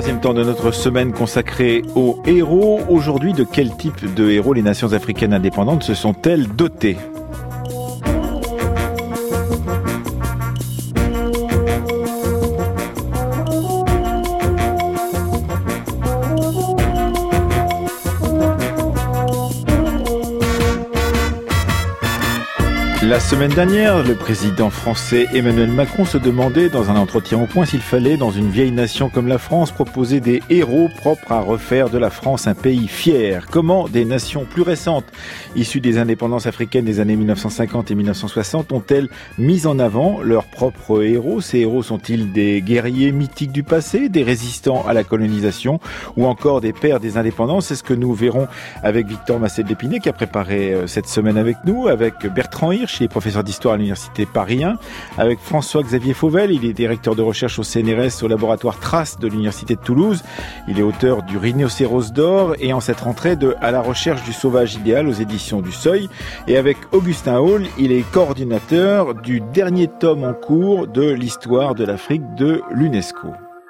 Troisième temps de notre semaine consacrée aux héros. Aujourd'hui, de quel type de héros les nations africaines indépendantes se sont-elles dotées ? La semaine dernière, le président français Emmanuel Macron se demandait dans un entretien au Point s'il fallait, dans une vieille nation comme la France, proposer des héros propres à refaire de la France un pays fier. Comment des nations plus récentes, issues des indépendances africaines des années 1950 et 1960, ont-elles mis en avant leurs propres héros ? Ces héros sont-ils des guerriers mythiques du passé, des résistants à la colonisation ou encore des pères des indépendances ? C'est ce que nous verrons avec Victor Massé-Lépinay qui a préparé cette semaine avec nous, avec Bertrand Hirsch, il est professeur d'histoire à l'université Paris 1, avec François-Xavier Fauvel, il est directeur de recherche au CNRS au laboratoire Trace de l'université de Toulouse, il est auteur du Rhinocéros d'or et en cette rentrée de À la recherche du sauvage idéal aux éditions du Seuil, et avec Augustin Hall, il est coordinateur du dernier tome en cours de l'histoire de l'Afrique de l'UNESCO.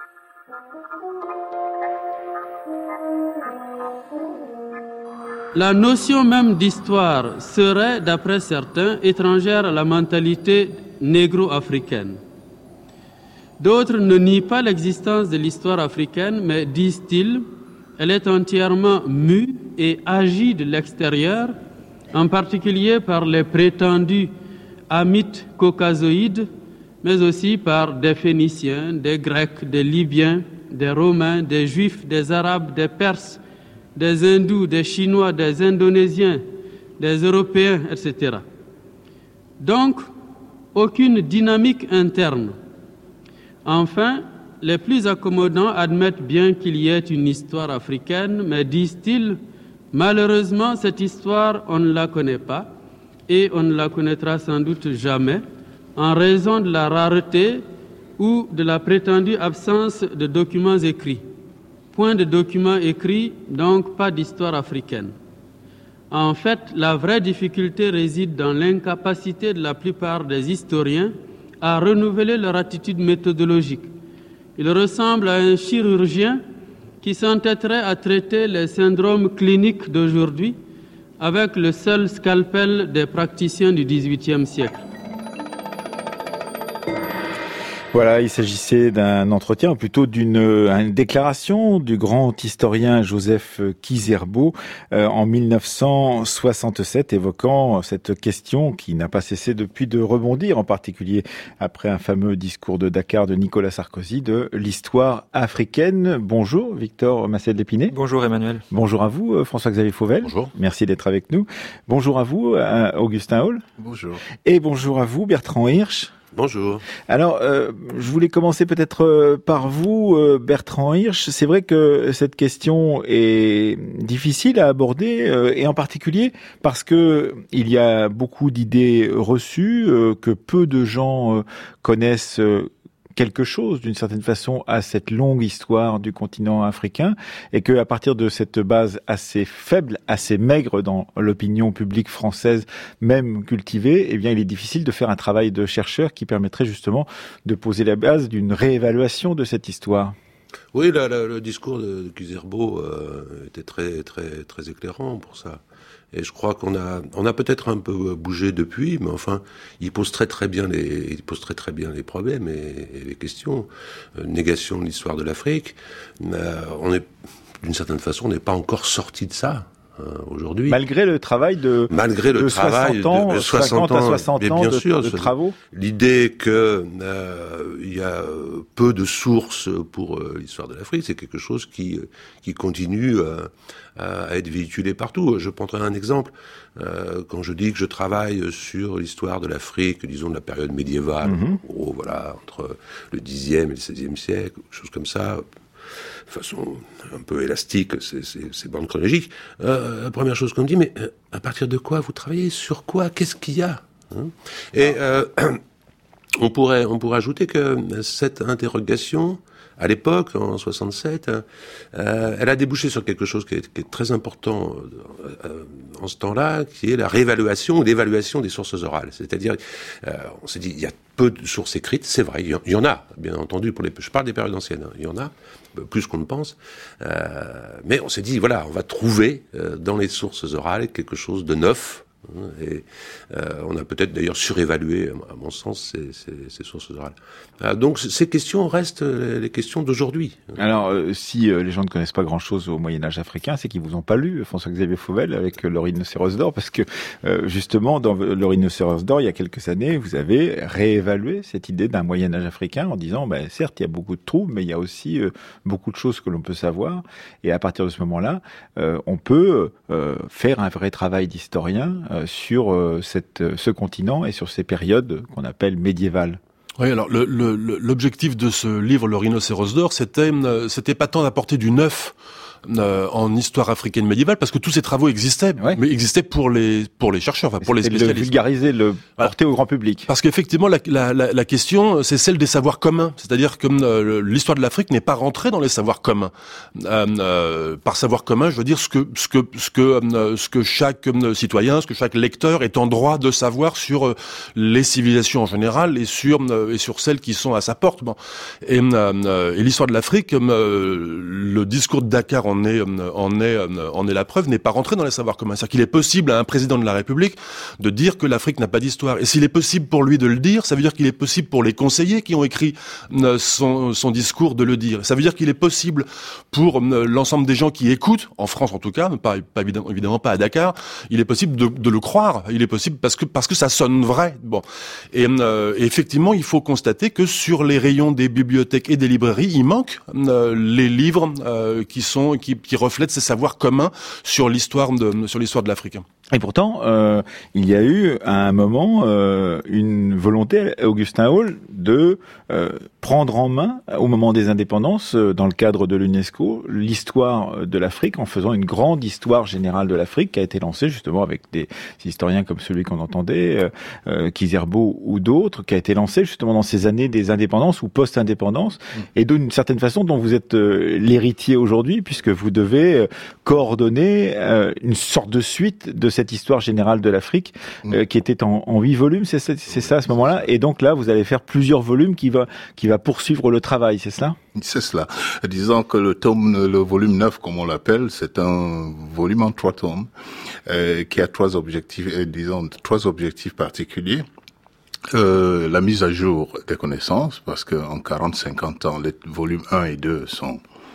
La notion même d'histoire serait, d'après certains, étrangère à la mentalité négro-africaine. D'autres ne nient pas l'existence de l'histoire africaine, mais disent-ils, elle est entièrement mue et agit de l'extérieur, en particulier par les prétendus Hamites caucasoïdes, mais aussi par des Phéniciens, des Grecs, des Libyens, des Romains, des Juifs, des Arabes, des Perses, des Hindous, des Chinois, des Indonésiens, des Européens, etc. Donc, aucune dynamique interne. Enfin, les plus accommodants admettent bien qu'il y ait une histoire africaine, mais disent-ils, malheureusement, cette histoire, on ne la connaît pas et on ne la connaîtra sans doute jamais en raison de la rareté ou de la prétendue absence de documents écrits. Point de documents écrits, donc pas d'histoire africaine. En fait, la vraie difficulté réside dans l'incapacité de la plupart des historiens à renouveler leur attitude méthodologique. Ils ressemblent à un chirurgien qui s'entêterait à traiter les syndromes cliniques d'aujourd'hui avec le seul scalpel des praticiens du XVIIIe siècle. Voilà, il s'agissait d'un entretien, ou plutôt d'une déclaration du grand historien Joseph Kizerbo en 1967, évoquant cette question qui n'a pas cessé depuis de rebondir, en particulier après un fameux discours de Dakar de Nicolas Sarkozy, de l'histoire africaine. Bonjour Victor Massé-Lépinay. Bonjour Emmanuel. Bonjour à vous François-Xavier Fauvel. Bonjour. Merci d'être avec nous. Bonjour à vous Augustin Hall. Bonjour. Et bonjour à vous Bertrand Hirsch. Bonjour. Alors, je voulais commencer peut-être par vous, Bertrand Hirsch. C'est vrai que cette question est difficile à aborder, et en particulier parce que il y a beaucoup d'idées reçues, que peu de gens connaissent quelque chose, d'une certaine façon, à cette longue histoire du continent africain, et que à partir de cette base assez faible, assez maigre dans l'opinion publique française, même cultivée, eh bien, il est difficile de faire un travail de chercheur qui permettrait justement de poser la base d'une réévaluation de cette histoire. Oui, le discours de Kizerbo était très éclairant pour ça. Et je crois qu'on a peut-être un peu bougé depuis, mais enfin, il pose très bien les problèmes et les questions. Négation de l'histoire de l'Afrique. D'une certaine façon, on n'est pas encore sorti de ça. Aujourd'hui. Malgré le travail de 60 ans, 50 à 60 ans de travaux. L'idée que il y a peu de sources pour l'histoire de l'Afrique, c'est quelque chose qui continue à être véhiculé partout. Je prendrai un exemple. Quand je dis que je travaille sur l'histoire de l'Afrique, disons de la période médiévale, voilà, entre le Xe et le XVIe siècle, quelque chose comme ça, de façon un peu élastique, ces bandes chronologiques. La première chose qu'on me dit, mais à partir de quoi vous travaillez ? Sur quoi ? Qu'est-ce qu'il y a ? Et on pourrait ajouter que cette interrogation à l'époque, en 67, elle a débouché sur quelque chose qui est très important en ce temps-là, qui est la réévaluation ou l'évaluation des sources orales. C'est-à-dire, on s'est dit, il y a peu de sources écrites, c'est vrai, il y en a, bien entendu, je parle des périodes anciennes, il y en a, plus qu'on ne pense, mais on s'est dit, voilà, on va trouver dans les sources orales quelque chose de neuf. Et on a peut-être d'ailleurs surévalué, à mon sens, ces sources orales. Donc ces questions restent les questions d'aujourd'hui. Alors, si les gens ne connaissent pas grand-chose au Moyen-Âge africain, c'est qu'ils vous ont pas lu, François-Xavier Fauvel, avec Le Rhinocéros d'or, parce que justement, dans Le Rhinocéros d'or, il y a quelques années, vous avez réévalué cette idée d'un Moyen-Âge africain en disant, certes, il y a beaucoup de trous, mais il y a aussi beaucoup de choses que l'on peut savoir. Et à partir de ce moment-là, on peut faire un vrai travail d'historien sur ce continent et sur ces périodes qu'on appelle médiévales. Oui, alors l'objectif de ce livre, Le Rhinocéros d'or, c'était pas tant d'apporter du neuf en histoire africaine médiévale, parce que tous ces travaux existaient, mais existaient pour les chercheurs, pour les spécialistes. Le vulgariser, le porter au grand public. Parce qu'effectivement, la question, c'est celle des savoirs communs. C'est-à-dire que l'histoire de l'Afrique n'est pas rentrée dans les savoirs communs. Par savoir commun, je veux dire ce que chaque citoyen, ce que chaque lecteur est en droit de savoir sur les civilisations en général et sur celles qui sont à sa porte. Bon. Et l'histoire de l'Afrique, le discours de Dakar en est la preuve, n'est pas rentré dans les savoirs communs. C'est-à-dire qu'il est possible à un président de la République de dire que l'Afrique n'a pas d'histoire. Et s'il est possible pour lui de le dire, ça veut dire qu'il est possible pour les conseillers qui ont écrit son discours de le dire. Ça veut dire qu'il est possible pour l'ensemble des gens qui écoutent, en France en tout cas, pas évidemment pas à Dakar, il est possible de le croire. Il est possible parce que ça sonne vrai. Bon. Et effectivement, il faut constater que sur les rayons des bibliothèques et des librairies, il manque les livres qui reflètent ces savoirs communs sur l'histoire de l'Afrique. Et pourtant, il y a eu à un moment une volonté, Augustin Hall, de prendre en main, au moment des indépendances, dans le cadre de l'UNESCO, l'histoire de l'Afrique, en faisant une grande histoire générale de l'Afrique, qui a été lancée justement avec des historiens comme celui qu'on entendait, Kizerbo ou d'autres, qui a été lancée justement dans ces années des indépendances ou post-indépendance, et d'une certaine façon dont vous êtes l'héritier aujourd'hui, puisque vous devez coordonner une sorte de suite de cette histoire générale de l'Afrique qui était en 8 volumes, c'est ça à ce moment-là, et donc là vous allez faire plusieurs volumes qui va poursuivre le travail, c'est cela ? C'est cela. Disons que le volume 9, comme on l'appelle, c'est un volume en 3 tomes qui a 3 objectifs particuliers. La mise à jour des connaissances, parce que en 40-50 ans, les volumes 1 et 2 sont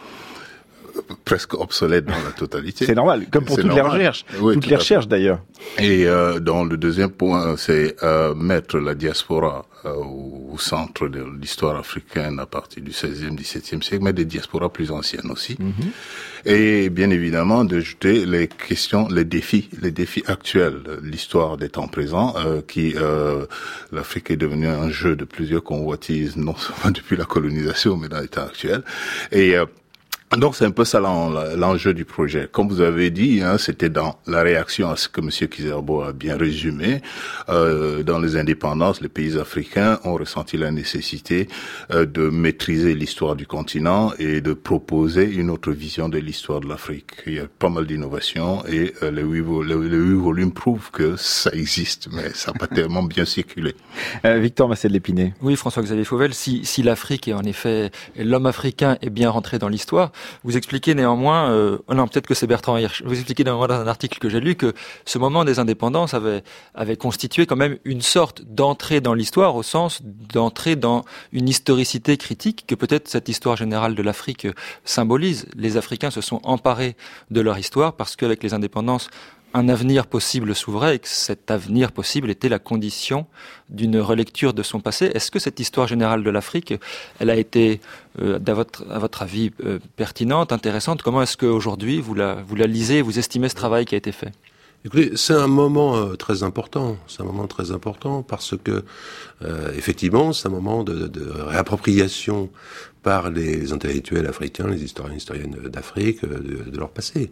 presque obsolète dans la totalité. C'est normal, comme pour toutes les recherches. Oui, toutes les recherches d'ailleurs. Et dans le deuxième point, c'est mettre la diaspora au centre de l'histoire africaine à partir du 16e, 17e siècle, mais des diasporas plus anciennes aussi. Et bien évidemment, d'ajouter les questions, les défis actuels, l'histoire des temps présents, l'Afrique est devenue un jeu de plusieurs convoitises, non seulement depuis la colonisation, mais dans l'état actuel. Et donc c'est un peu ça l'enjeu du projet. Comme vous avez dit, c'était dans la réaction à ce que M. Kizerbo a bien résumé. Dans les indépendances, les pays africains ont ressenti la nécessité de maîtriser l'histoire du continent et de proposer une autre vision de l'histoire de l'Afrique. Il y a pas mal d'innovations et les 8 volumes prouvent que ça existe, mais ça n'a pas tellement bien circulé. Victor Massel-Lépinay. Oui, François-Xavier Fauvel, si l'Afrique est en effet, l'homme africain est bien rentré dans l'histoire, vous expliquez néanmoins, non, peut-être que c'est Bertrand Hirsch, vous expliquez dans un article que j'ai lu que ce moment des indépendances avait constitué quand même une sorte d'entrée dans l'histoire, au sens d'entrée dans une historicité critique que peut-être cette histoire générale de l'Afrique symbolise. Les Africains se sont emparés de leur histoire parce qu'avec les indépendances, un avenir possible s'ouvrait et que cet avenir possible était la condition d'une relecture de son passé. Est-ce que cette histoire générale de l'Afrique, elle a été, à votre avis, pertinente, intéressante ? Comment est-ce qu'aujourd'hui vous la lisez et vous estimez ce travail qui a été fait ? Écoutez, c'est un moment très important. C'est un moment très important parce que, effectivement, c'est un moment de réappropriation par les intellectuels africains, les historiennes d'Afrique, de leur passé.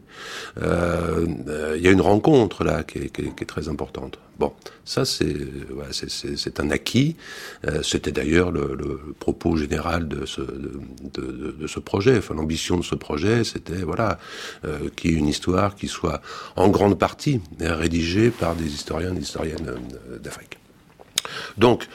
Il y a une rencontre là qui est très importante. Bon, ça c'est un acquis. C'était d'ailleurs le propos général de ce projet. Enfin, l'ambition de ce projet, c'était qu'il y ait une histoire qui soit en grande partie rédigée par des historiens et des historiennes d'Afrique. Donc,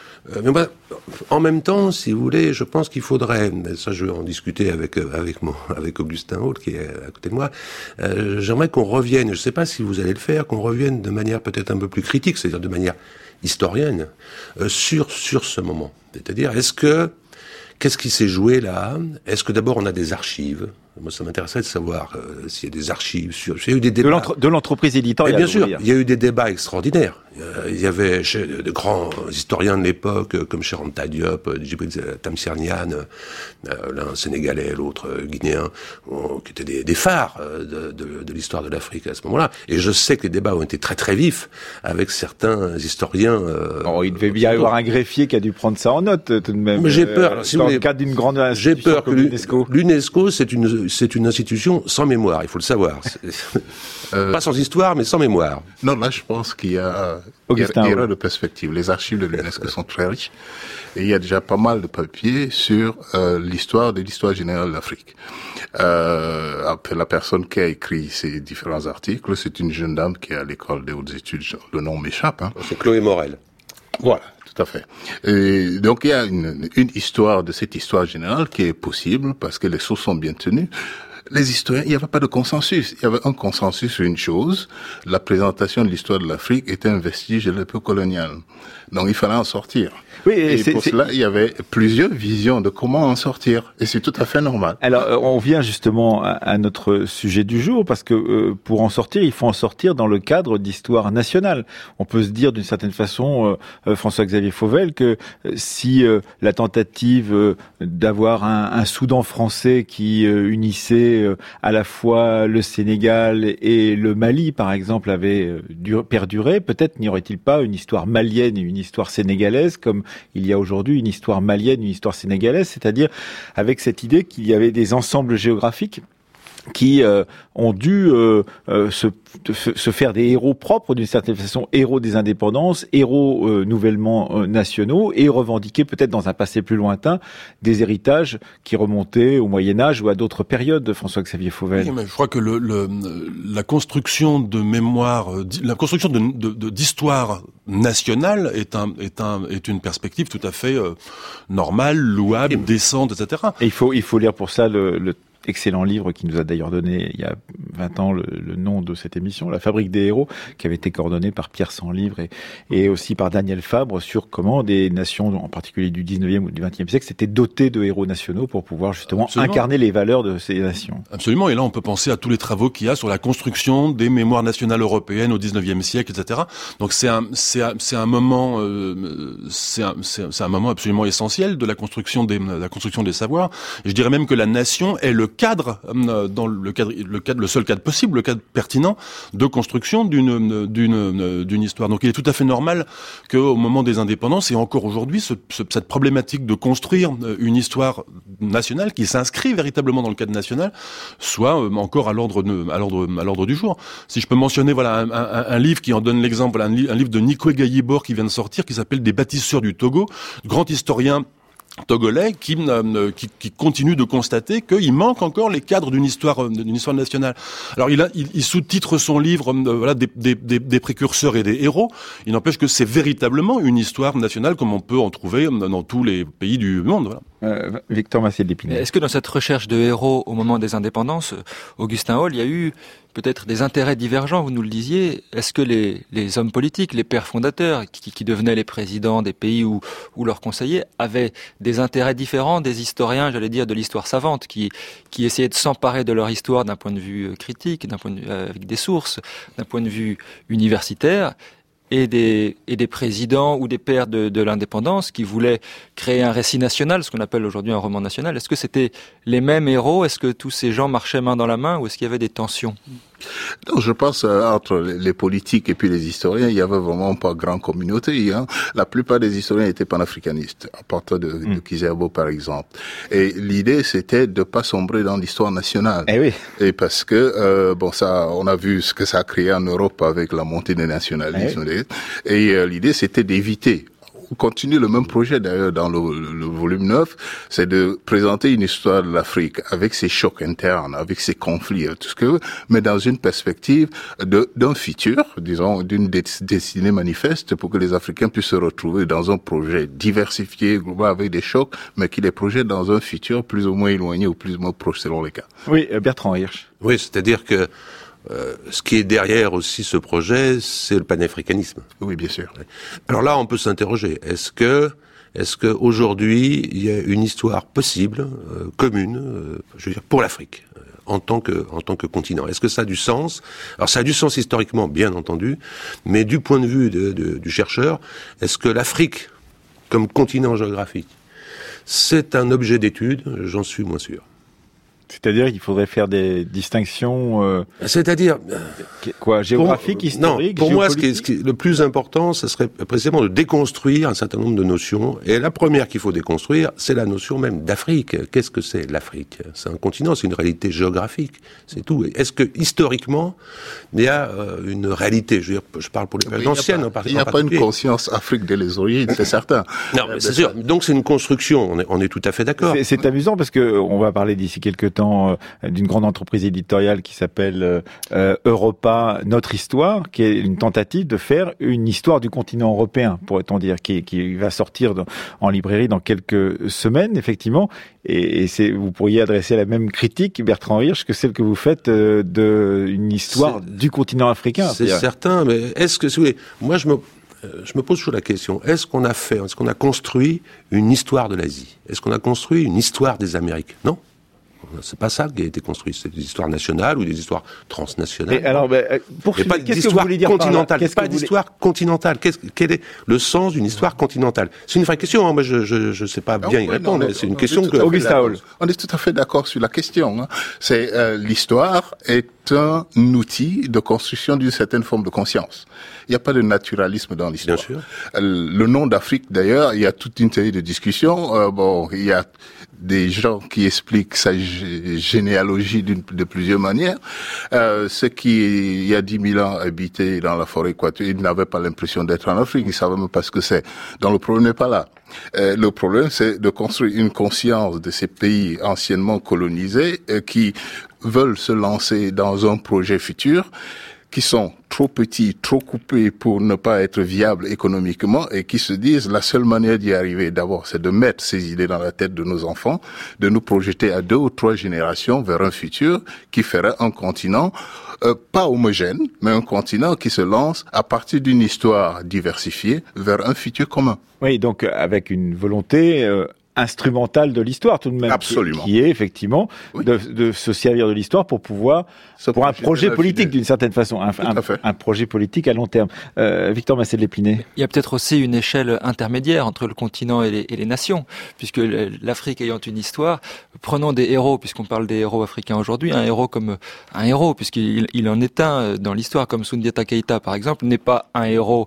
en même temps, si vous voulez, je pense qu'il faudrait, ça je vais en discuter avec Augustin Hall qui est à côté de moi, j'aimerais qu'on revienne, je ne sais pas si vous allez le faire, qu'on revienne de manière peut-être un peu plus critique, c'est-à-dire de manière historienne, sur ce moment. C'est-à-dire, qu'est-ce qui s'est joué là? Est-ce que d'abord on a des archives? Moi, ça m'intéresserait de savoir s'il y a des archives il y a eu des débats. De l'entreprise éditoriale. Et bien sûr, il y a eu des débats extraordinaires. Il y avait de grands historiens de l'époque, comme Cheikh Anta Diop, Djibril Tamsir-Niane, l'un sénégalais, l'autre guinéen, qui étaient des phares de l'histoire de l'Afrique à ce moment-là. Et je sais que les débats ont été très très vifs avec certains historiens. Il devait bien y avoir un greffier qui a dû prendre ça en note tout de même. Mais j'ai peur, si dans vous le voulez, cadre d'une grande institution j'ai peur que l'UNESCO. L'UNESCO, c'est une institution sans mémoire, il faut le savoir. Pas sans histoire, mais sans mémoire. Non, là, je pense qu'il y a erreur de perspective. Les archives de l'UNESCO sont très riches et il y a déjà pas mal de papiers sur l'histoire générale de l'Afrique. La personne qui a écrit ces différents articles, c'est une jeune dame qui est à l'école des hautes études, le nom m'échappe. C'est Chloé Morel. Voilà. Tout à fait. Et donc il y a une histoire de cette histoire générale qui est possible parce que les sources sont bien tenues. Les historiens, il n'y avait pas de consensus. Il y avait un consensus sur une chose. La présentation de l'histoire de l'Afrique était un vestige de l'époque coloniale. Donc il fallait en sortir. Oui, et pour cela, il y avait plusieurs visions de comment en sortir. Et c'est tout à fait normal. Alors, on vient justement à notre sujet du jour, parce que pour en sortir, il faut en sortir dans le cadre d'histoire nationale. On peut se dire d'une certaine façon, François-Xavier Fauvel, que si la tentative d'avoir un Soudan français qui unissait à la fois le Sénégal et le Mali, par exemple, avait perduré, peut-être n'y aurait-il pas une histoire malienne et une histoire sénégalaise, comme il y a aujourd'hui une histoire malienne, une histoire sénégalaise, c'est-à-dire avec cette idée qu'il y avait des ensembles géographiques qui ont dû se faire des héros propres, d'une certaine façon, héros des indépendances, héros nouvellement nationaux, et revendiquer peut-être dans un passé plus lointain des héritages qui remontaient au Moyen-Âge ou à d'autres périodes de François-Xavier Fauvel. Oui, mais je crois que la construction de mémoire, la construction d'histoire nationale est une perspective tout à fait normale, louable, décente, etc. Et il faut lire pour ça le excellent livre qui nous a d'ailleurs donné il y a 20 ans le nom de cette émission, La Fabrique des héros, qui avait été coordonnée par Pierre Sanlivre et aussi par Daniel Fabre, sur comment des nations, en particulier du 19e ou du 20e siècle, s'étaient dotées de héros nationaux pour pouvoir justement incarner les valeurs de ces nations. Absolument, et là on peut penser à tous les travaux qu'il y a sur la construction des mémoires nationales européennes au 19e siècle, etc. Donc c'est un moment absolument essentiel de la construction des savoirs. Et je dirais même que la nation est le cadre, le seul cadre possible, le cadre pertinent de construction d'une histoire. Donc il est tout à fait normal qu'au moment des indépendances, et encore aujourd'hui, cette problématique de construire une histoire nationale qui s'inscrit véritablement dans le cadre national soit encore à l'ordre du jour. Si je peux mentionner un livre qui en donne l'exemple, un livre de Nikwe Gayibor qui vient de sortir, qui s'appelle Des bâtisseurs du Togo, grand historien togolais qui continue de constater qu'il manque encore les cadres d'une histoire nationale. Alors il sous-titre son livre des précurseurs et des héros. Il n'empêche que c'est véritablement une histoire nationale comme on peut en trouver dans tous les pays du monde. Voilà. Victor Massiel d'Épinay. Est-ce que dans cette recherche de héros au moment des indépendances, Augustin Hall, il y a eu peut-être des intérêts divergents, vous nous le disiez? Est-ce que les hommes politiques, les pères fondateurs, qui devenaient les présidents des pays ou leurs conseillers, avaient des intérêts différents des historiens, j'allais dire, de l'histoire savante, qui essayaient de s'emparer de leur histoire d'un point de vue critique, d'un point de vue avec des sources, d'un point de vue universitaire, et des présidents ou des pères de l'indépendance qui voulaient créer un récit national, ce qu'on appelle aujourd'hui un roman national? Est-ce que c'était les mêmes héros? Est-ce que tous ces gens marchaient main dans la main, ou est-ce qu'il y avait des tensions? Non, je pense entre les politiques et puis les historiens, il y avait vraiment pas grande communauté. Hein. La plupart des historiens étaient panafricanistes, à partir de Kizerbo par exemple. Et l'idée, c'était de pas sombrer dans l'histoire nationale. Eh oui. Et parce que ça, on a vu ce que ça a créé en Europe avec la montée des nationalismes. Eh oui. Et l'idée, c'était d'éviter. On continue le même projet d'ailleurs dans le volume 9, c'est de présenter une histoire de l'Afrique avec ses chocs internes, avec ses conflits, tout ce que, mais dans une perspective d'un futur, disons, d'une destinée manifeste pour que les Africains puissent se retrouver dans un projet diversifié, global, avec des chocs, mais qui les projette dans un futur plus ou moins éloigné ou plus ou moins proche selon les cas. Oui, Bertrand Hirsch. Oui, c'est-à-dire que ce qui est derrière aussi ce projet, c'est le panafricanisme. Oui, bien sûr. Alors là, on peut s'interroger. Est-ce que aujourd'hui, il y a une histoire possible, commune, je veux dire, pour l'Afrique, en tant que continent? Est-ce que ça a du sens? Alors ça a du sens historiquement, bien entendu, mais du point de vue du chercheur, est-ce que l'Afrique, comme continent géographique, c'est un objet d'étude? J'en suis moins sûr. C'est-à-dire qu'il faudrait faire des distinctions... C'est-à-dire... géographiques, historiques, non, pour moi, ce qui est le plus important, ce serait précisément de déconstruire un certain nombre de notions. Et la première qu'il faut déconstruire, c'est la notion même d'Afrique. Qu'est-ce que c'est l'Afrique? C'est un continent, c'est une réalité géographique, c'est tout. Est-ce que, historiquement, il y a une réalité? Je veux dire, je parle pour les plus anciennes en particulier. Il n'y a pas une conscience Afrique dès les origines, c'est certain. Non, mais c'est sûr. Donc c'est une construction, on est tout à fait d'accord. C'est amusant parce que on va parler d'ici quelques temps d'une grande entreprise éditoriale qui s'appelle Europa, Notre Histoire, qui est une tentative de faire une histoire du continent européen, pourrait-on dire, qui va sortir en librairie dans quelques semaines, effectivement. Et vous pourriez adresser la même critique, Bertrand Hirsch, que celle que vous faites d'une histoire du continent africain. C'est certain, mais est-ce que, si vous voulez, moi je me pose toujours la question, est-ce qu'on a construit une histoire de l'Asie? Est-ce qu'on a construit une histoire des Amériques? Non. C'est pas ça qui a été construit. C'est des histoires nationales ou des histoires transnationales. Et alors, qu'est-ce que vous voulez dire continentale? Pas d'histoire continentale. Quel est le sens d'une histoire continentale? C'est une vraie question. Hein. Moi, je sais pas bien y répondre. C'est une question que... Auguste Haol. On est tout à fait d'accord sur la question. Hein. C'est l'histoire est un outil de construction d'une certaine forme de conscience. Il n'y a pas de naturalisme dans l'histoire. Bien sûr. Le nom d'Afrique, d'ailleurs, il y a toute une série de discussions. Il y a des gens qui expliquent sa généalogie de plusieurs manières. Ceux qui, il y a 10 000 ans, habitaient dans la forêt équatoriale, ils n'avaient pas l'impression d'être en Afrique, ils savaient même pas ce que c'est. Donc le problème n'est pas là. Le problème, c'est de construire une conscience de ces pays anciennement colonisés qui veulent se lancer dans un projet futur, qui sont trop petits, trop coupés pour ne pas être viables économiquement et qui se disent la seule manière d'y arriver, d'abord, c'est de mettre ces idées dans la tête de nos enfants, de nous projeter à 2 ou 3 générations vers un futur qui ferait un continent pas homogène, mais un continent qui se lance à partir d'une histoire diversifiée vers un futur commun. Oui, donc avec une volonté instrumentale de l'histoire tout de même. Absolument. Qui est effectivement de se servir de l'histoire pour pouvoir, pour un projet politique d'une certaine façon, un projet politique à long terme. Victor Massé-Lépiné. Il y a peut-être aussi une échelle intermédiaire entre le continent et les nations, puisque l'Afrique ayant une histoire, prenons des héros, puisqu'on parle des héros africains aujourd'hui, un héros comme un héros, puisqu'il en est un dans l'histoire, comme Soundiata Keïta par exemple, n'est pas un héros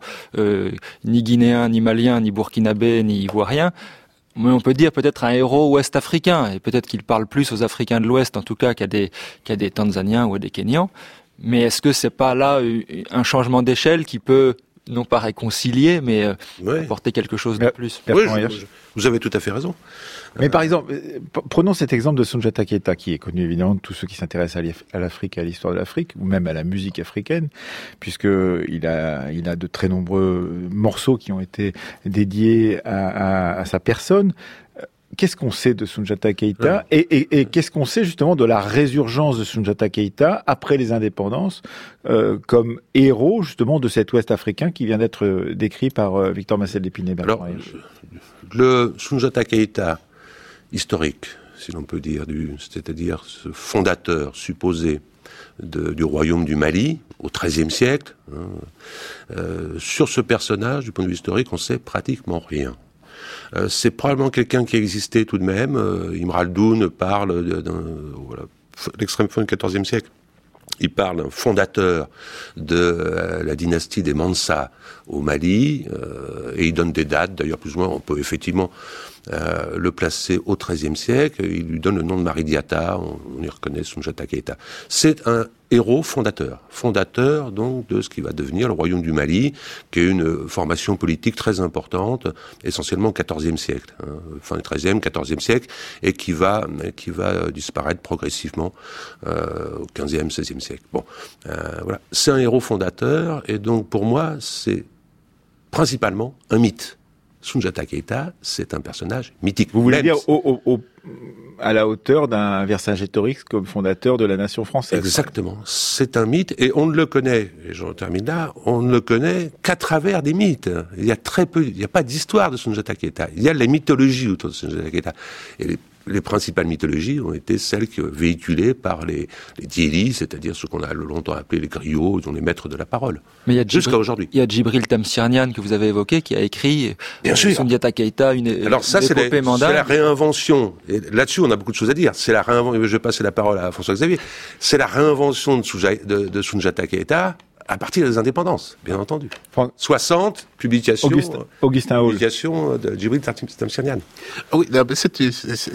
ni guinéen, ni malien, ni burkinabé, ni ivoirien. Mais on peut dire peut-être un héros ouest-africain, et peut-être qu'il parle plus aux Africains de l'Ouest, en tout cas, qu'à des Tanzaniens ou à des Kenyans. Mais est-ce que c'est pas là un changement d'échelle qui peut, non pas réconcilier, mais apporter quelque chose de plus? Oui, vous avez tout à fait raison. Mais par exemple, prenons cet exemple de Soundiata Keïta, qui est connu évidemment de tous ceux qui s'intéressent à l'Afrique et à l'histoire de l'Afrique, ou même à la musique africaine, puisque il a de très nombreux morceaux qui ont été dédiés à sa personne. Qu'est-ce qu'on sait de Soundiata Keïta et qu'est-ce qu'on sait justement de la résurgence de Soundiata Keïta après les indépendances comme héros justement de cet Ouest africain qui vient d'être décrit par Victor Massé-Lépiné. Alors, le Soundiata Keïta historique, si l'on peut dire, c'est-à-dire ce fondateur supposé du royaume du Mali au XIIIe siècle, sur ce personnage, du point de vue historique, on sait pratiquement rien. C'est probablement quelqu'un qui existait tout de même. Imre Aldoun parle l'extrême fin du XIVe siècle. Il parle d'un fondateur de la dynastie des Mansa au Mali, et il donne des dates, d'ailleurs plus ou moins on peut effectivement le placer au XIIIe siècle. Il lui donne le nom de Mari Diatta, on y reconnaît Soundiata Keïta. C'est un héros fondateur donc de ce qui va devenir le royaume du Mali, qui est une formation politique très importante, essentiellement au XIVe siècle, fin du XIIIe, XIVe siècle, et qui va disparaître progressivement au XVe, XVIe siècle. Bon, voilà, c'est un héros fondateur, et donc pour moi c'est principalement un mythe. Soundiata Keïta, c'est un personnage mythique. Vous voulez dire à la hauteur d'un Vercingétorix comme fondateur de la nation française. Exactement. C'est un mythe, et on ne le connaît, et j'en termine là, on ne le connaît qu'à travers des mythes. Il y a très peu, il n'y a pas d'histoire de Soundiata Keïta. Il y a les mythologies autour de Soundiata Keïta. Et les principales mythologies ont été celles véhiculées par les Djélis, c'est-à-dire ce qu'on a longtemps appelé les griots, dont les maîtres de la parole. Mais jusqu'à aujourd'hui. Il y a Djibril Tamsirnian que vous avez évoqué, qui a écrit Soundiata Keïta, une épopée mandane. C'est la réinvention. Et là-dessus, on a beaucoup de choses à dire. C'est la réinvention. Je vais passer la parole à François-Xavier. C'est la réinvention de Soundiata Keïta à partir des indépendances, bien entendu. 60 publications. Augustin Hall. Publications de Djibril Tamsirnian. Oui, c'est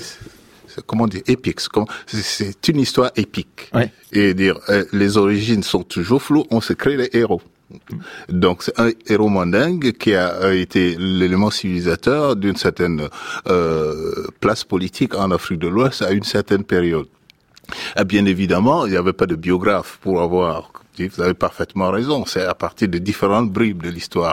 comment dire, épique. C'est une histoire épique. Ouais. Et dire, les origines sont toujours floues, on se crée les héros. Donc c'est un héros mandingue qui a été l'élément civilisateur d'une certaine place politique en Afrique de l'Ouest à une certaine période. Et bien évidemment, il n'y avait pas de biographe pour avoir... Vous avez parfaitement raison. C'est à partir de différentes bribes de l'histoire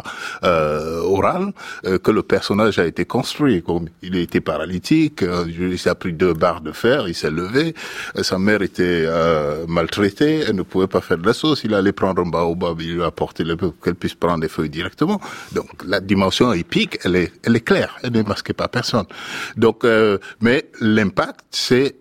orale que le personnage a été construit. Comme il a été paralytique, il a pris 2 barres de fer, il s'est levé. Sa mère était maltraitée, elle ne pouvait pas faire de la sauce. Il allait prendre un baobab, il lui a apporté qu'elle puisse prendre des feuilles directement. Donc la dimension épique, elle est claire, elle n'est masquée par personne. Donc, mais l'impact, c'est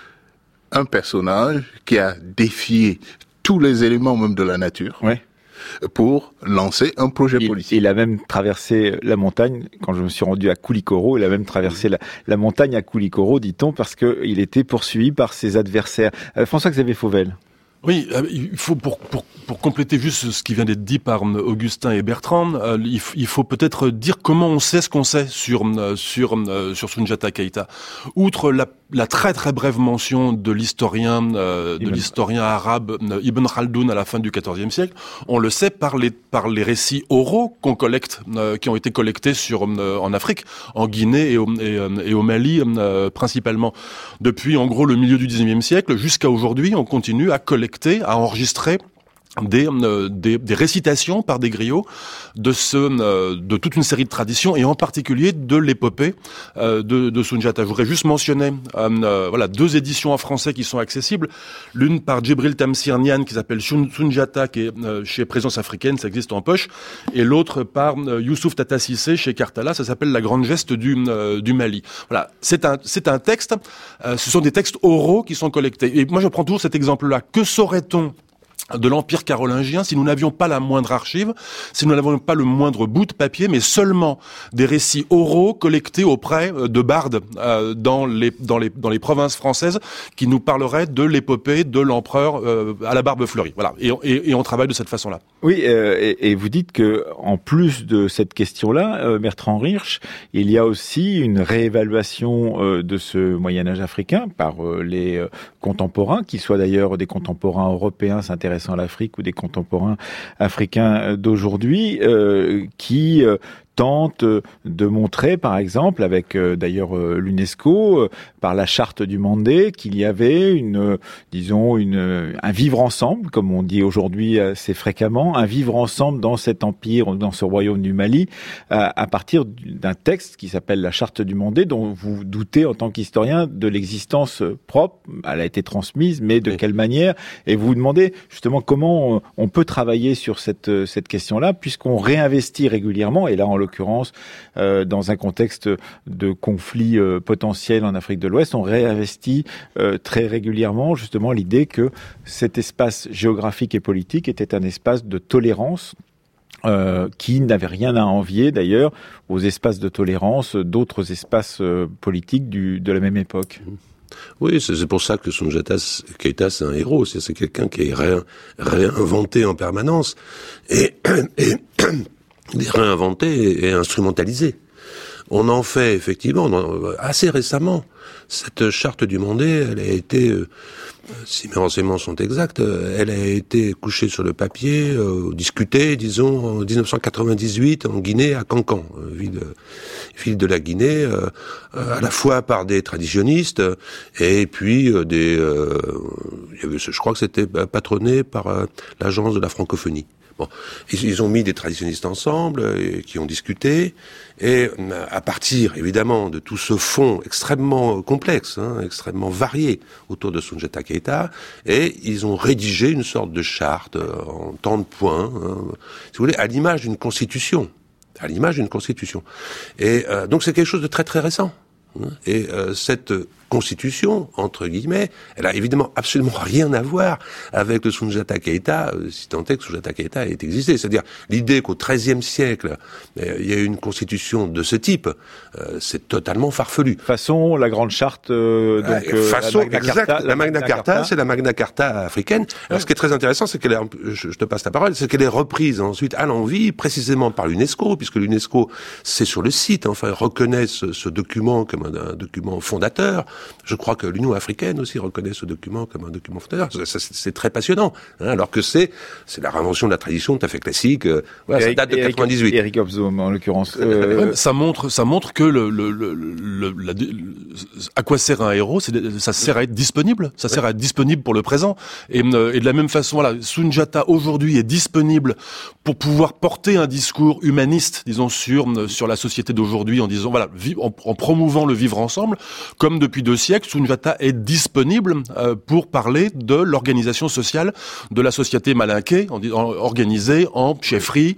un personnage qui a défié tous les éléments même de la nature, pour lancer un projet politique. Il a même traversé la montagne, quand je me suis rendu à Koulikoro, il a même traversé la montagne à Koulikoro, dit-on, parce qu'il était poursuivi par ses adversaires. François-Xavier Fauvel. Oui, il faut pour compléter juste ce qui vient d'être dit par Augustin et Bertrand, il faut peut-être dire comment on sait ce qu'on sait sur Soundiata Keïta. Outre la très très brève mention de l'historien arabe Ibn Khaldoun à la fin du XIVe siècle, on le sait par les récits oraux qu'on collecte, qui ont été collectés en Afrique, en Guinée et au Mali principalement. Depuis en gros le milieu du XIXe siècle jusqu'à aujourd'hui, on continue à collecter, à enregistrer des récitations par des griots de toute une série de traditions, et en particulier de l'épopée de Soundiata. Je voudrais juste mentionner 2 éditions en français qui sont accessibles. L'une par Djibril Tamsirnian qui s'appelle Soundiata, qui est chez Présence africaine, ça existe en poche, et l'autre par Youssouf Tata Cissé chez Kartala, ça s'appelle La Grande Geste du Mali. Voilà, c'est un texte, ce sont des textes oraux qui sont collectés. Et moi je prends toujours cet exemple-là. Que saurait-on de l'Empire carolingien si nous n'avions pas la moindre archive, si nous n'avions pas le moindre bout de papier, mais seulement des récits oraux collectés auprès de bardes dans les provinces françaises qui nous parleraient de l'épopée de l'empereur à la barbe fleurie. Voilà, et on travaille de cette façon-là. Oui, et vous dites que en plus de cette question-là, Bertrand Hirsch, il y a aussi une réévaluation de ce Moyen-Âge africain par les contemporains, qu'ils soient d'ailleurs des contemporains européens s'intéressant à l'Afrique ou des contemporains africains d'aujourd'hui, qui tente de montrer, par exemple, avec d'ailleurs l'UNESCO, par la charte du Mandé, qu'il y avait un vivre ensemble, comme on dit aujourd'hui assez fréquemment, un vivre ensemble dans cet empire, dans ce royaume du Mali, à partir d'un texte qui s'appelle la charte du Mandé, dont vous doutez en tant qu'historien de l'existence propre. Elle a été transmise, mais de quelle manière? Et vous vous demandez justement comment on peut travailler sur cette question-là, puisqu'on réinvestit régulièrement, et là en l'occurrence, dans un contexte de conflit potentiel en Afrique de l'Ouest, on réinvestit très régulièrement justement l'idée que cet espace géographique et politique était un espace de tolérance qui n'avait rien à envier d'ailleurs aux espaces de tolérance d'autres espaces politiques de la même époque. Oui, c'est pour ça que Soundiata Keïta, c'est un héros. C'est quelqu'un qui est réinventé en permanence et réinventé et instrumentalisé. On en fait effectivement assez récemment. Cette charte du Mandé, elle a été, si mes renseignements sont exacts, elle a été couchée sur le papier, discutée, disons, en 1998 en Guinée, à Cancan, ville de la Guinée, à la fois par des traditionnistes et puis je crois que c'était patronné par l'agence de la francophonie. Bon, ils ont mis des traditionnistes ensemble, qui ont discuté, et à partir, évidemment, de tout ce fond extrêmement complexe, extrêmement varié autour de Soundiata Keïta, et ils ont rédigé une sorte de charte en tant de points, si vous voulez, à l'image d'une constitution. Et donc c'est quelque chose de très très récent. Et cette constitution, entre guillemets, elle a évidemment absolument rien à voir avec le Soundiata Keïta, si tant est que Soundiata Keïta ait existé. C'est-à-dire, l'idée qu'au XIIIe siècle, il y a une constitution de ce type, c'est totalement farfelu. Façon la grande charte, la Magna Carta, c'est la Magna Carta africaine. Alors, ce qui est très intéressant, c'est je te passe la parole, c'est qu'elle est reprise ensuite à l'envi, précisément par l'UNESCO, puisque l'UNESCO, c'est sur le site, reconnaît ce document comme un document fondateur. Je crois que l'Union africaine aussi reconnaît ce document comme un document fondateur. C'est très passionnant, alors que c'est la réinvention de la tradition tout à fait classique. Ça date de 98. Eric Hobsbawm, en l'occurrence. Ça montre que à quoi sert un héros, ça sert à être disponible. Ça sert à être disponible pour le présent. Et de la même façon, Soundiata aujourd'hui est disponible pour pouvoir porter un discours humaniste, disons, sur la société d'aujourd'hui, en disant, en promouvant le vivre ensemble, comme depuis 2 siècles, Soundiata est disponible pour parler de l'organisation sociale de la société malinké, organisée en chefferie,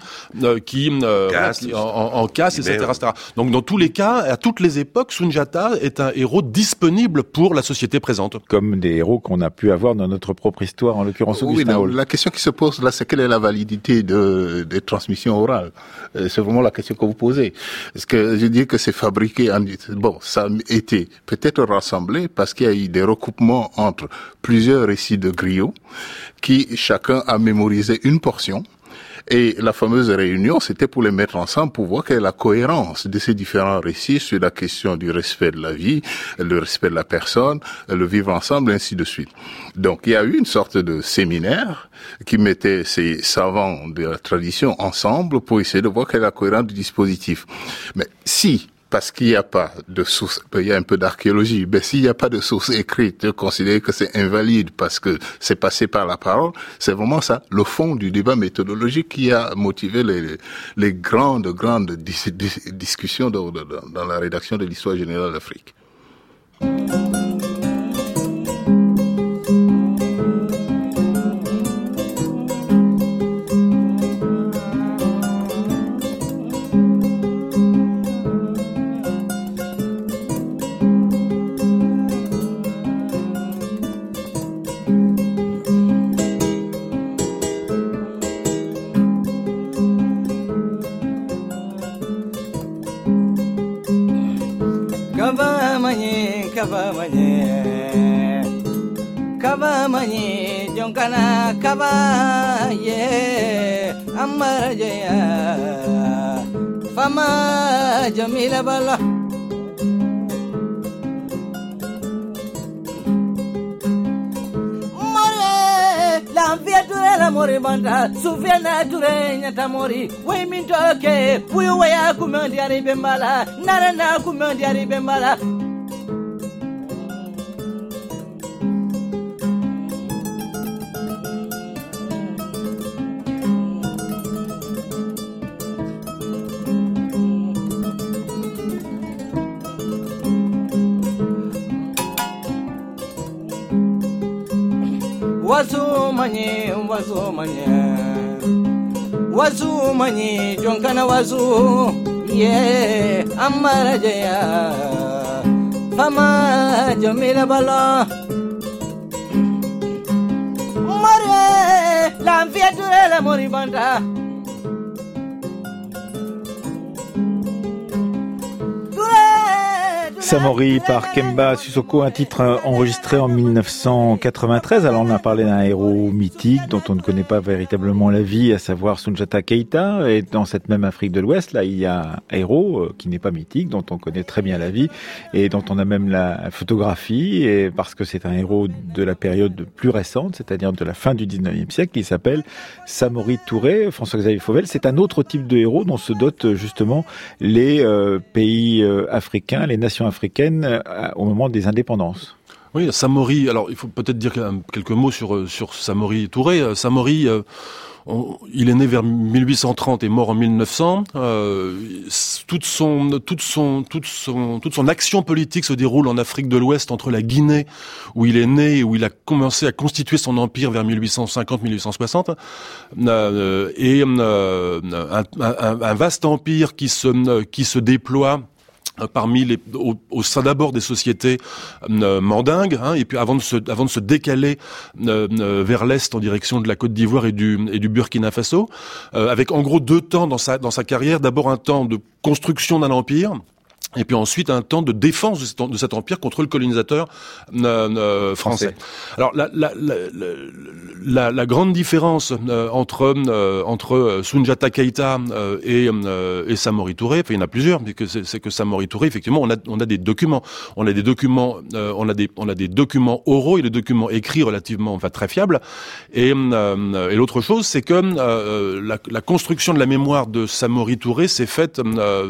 en caste, etc., etc. Donc dans tous les cas, à toutes les époques, Soundiata est un héros disponible pour la société présente. Comme des héros qu'on a pu avoir dans notre propre histoire, en l'occurrence Augustin Hall. La question qui se pose là, c'est quelle est la validité des transmissions orales. C'est vraiment la question que vous posez. Est-ce que je dis que c'est fabriqué ça a été peut-être rassemblé parce qu'il y a eu des recoupements entre plusieurs récits de griots qui chacun a mémorisé une portion. Et la fameuse réunion, c'était pour les mettre ensemble pour voir quelle est la cohérence de ces différents récits sur la question du respect de la vie, le respect de la personne, le vivre ensemble, et ainsi de suite. Donc, il y a eu une sorte de séminaire qui mettait ces savants de la tradition ensemble pour essayer de voir quelle est la cohérence du dispositif. Mais parce qu'il n'y a pas de source, il y a un peu d'archéologie, mais s'il n'y a pas de source écrite, de considérer que c'est invalide parce que c'est passé par la parole, c'est vraiment ça, le fond du débat méthodologique qui a motivé les grandes discussions dans la rédaction de l'histoire générale d'Afrique. Kavamani jonkana kavaye amarajaya fama jamila bala more la via dure la mori banda sufiana dure nyata mori we mintoke puyo waya kumandi ari bembala narana kumandi ari bembala wazu manye jonkana wazu ye amarajaya fama jamila bala more la via dure la moribanda Samori par Kemba Sissoko, un titre enregistré en 1993. Alors on a parlé d'un héros mythique dont on ne connaît pas véritablement la vie, à savoir Soundiata Keita. Et dans cette même Afrique de l'Ouest, là, il y a un héros qui n'est pas mythique, dont on connaît très bien la vie et dont on a même la photographie, et parce que c'est un héros de la période plus récente, c'est-à-dire de la fin du 19e siècle. Il s'appelle Samori Touré. François-Xavier Fauvel, c'est un autre type de héros dont se dotent justement les pays africains, les nations africaines au moment des indépendances. Oui, Samori. Alors, il faut peut-être dire quelques mots sur Samori Touré. Samori, il est né vers 1830 et mort en 1900. Toute son action politique se déroule en Afrique de l'Ouest, entre la Guinée, où il est né et où il a commencé à constituer son empire vers 1850-1860, et un vaste empire qui se déploie parmi au sein d'abord des sociétés mandingues, et puis avant de se décaler vers l'est en direction de la Côte d'Ivoire et du Burkina Faso, avec en gros 2 temps dans sa carrière. D'abord un temps de construction d'un empire, et puis ensuite un temps de défense de cet empire contre le colonisateur français. Alors la grande différence entre Soundiata Keita et Samori Touré, enfin il y en a plusieurs, mais c'est que Samori Touré, effectivement, on a des documents, on a des documents oraux et des documents écrits relativement, très fiables. Et l'autre chose, c'est que la construction de la mémoire de Samori Touré s'est faite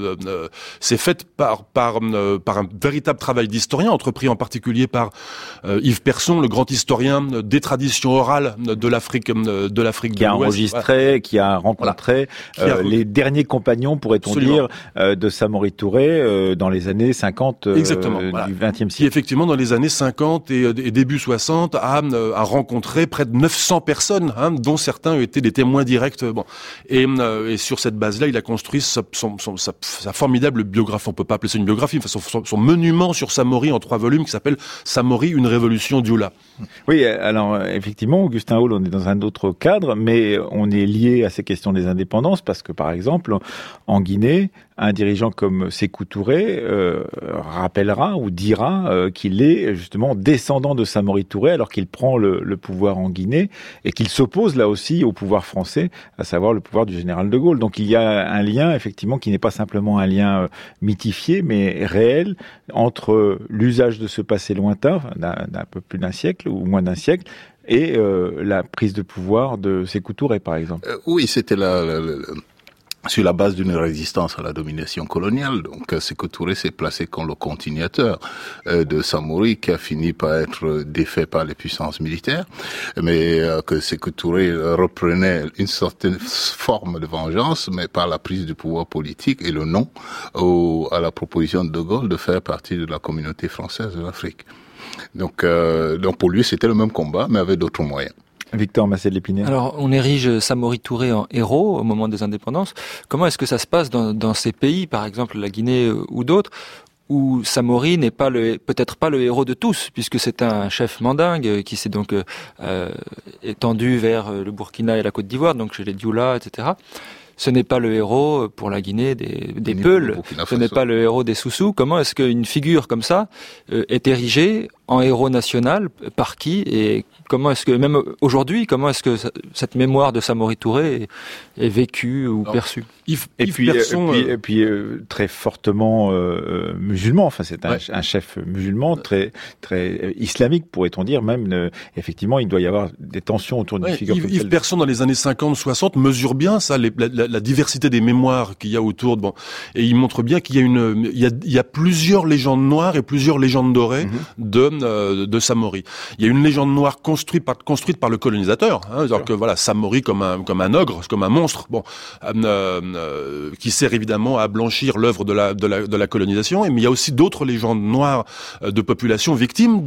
par un véritable travail d'historien, entrepris en particulier par Yves Persson, le grand historien des traditions orales de l'Afrique de l'Ouest. Qui a enregistré, qui a rencontré les derniers compagnons, pourrait-on dire, de Samori Touré dans les années 50 du XXe siècle. Qui, effectivement, dans les années 50 et début 60, a rencontré près de 900 personnes, dont certains ont été des témoins directs. Et sur cette base-là, il a construit sa formidable biographie. On peut pas appeler ça une biographie, son monument sur Samori en 3 volumes qui s'appelle Samori, une révolution d'Youla. Oui, alors effectivement, Augustin Hall, on est dans un autre cadre, mais on est lié à ces questions des indépendances parce que, par exemple, en Guinée, un dirigeant comme Sékou Touré rappellera ou dira qu'il est justement descendant de Samori Touré alors qu'il prend le pouvoir en Guinée et qu'il s'oppose là aussi au pouvoir français, à savoir le pouvoir du général de Gaulle. Donc il y a un lien effectivement qui n'est pas simplement un lien mythifié mais réel entre l'usage de ce passé lointain d'un peu plus d'un siècle ou moins d'un siècle et la prise de pouvoir de Sékou Touré par exemple. Oui, c'était sur la base d'une résistance à la domination coloniale. Donc, Sékou Touré s'est placé comme le continuateur de Samori, qui a fini par être défait par les puissances militaires, mais que Sékou Touré reprenait une certaine forme de vengeance, mais par la prise du pouvoir politique et le non à la proposition de Gaulle de faire partie de la communauté française de l'Afrique. Donc pour lui, c'était le même combat, mais avec d'autres moyens. Victor Massé-Lépinay. Alors, on érige Samori Touré en héros au moment des indépendances. Comment est-ce que ça se passe dans ces pays, par exemple la Guinée ou d'autres, où Samori n'est peut-être pas le héros de tous, puisque c'est un chef mandingue qui s'est donc étendu vers le Burkina et la Côte d'Ivoire, donc chez les Dioula, etc. Ce n'est pas le héros pour la Guinée des Peuls, ce n'est pas le héros des Soussous. Comment est-ce qu'une figure comme ça est érigée en héros national, par qui, et comment est-ce que, même aujourd'hui, comment est-ce que cette mémoire de Samori Touré est vécue ou perçue? Et puis très fortement musulman, enfin c'est un chef musulman très islamique, pourrait-on dire, même effectivement il doit y avoir des tensions autour d'une figure comme Yves Persson dans les années 50-60 mesure bien ça, la diversité des mémoires qu'il y a autour et il montre bien qu'il y a il y a plusieurs légendes noires et plusieurs légendes dorées de Samori. Il y a une légende noire construite par le colonisateur, alors que Samori comme un ogre, comme un monstre, qui sert évidemment à blanchir l'œuvre de la colonisation. Mais il y a aussi d'autres légendes noires de populations victimes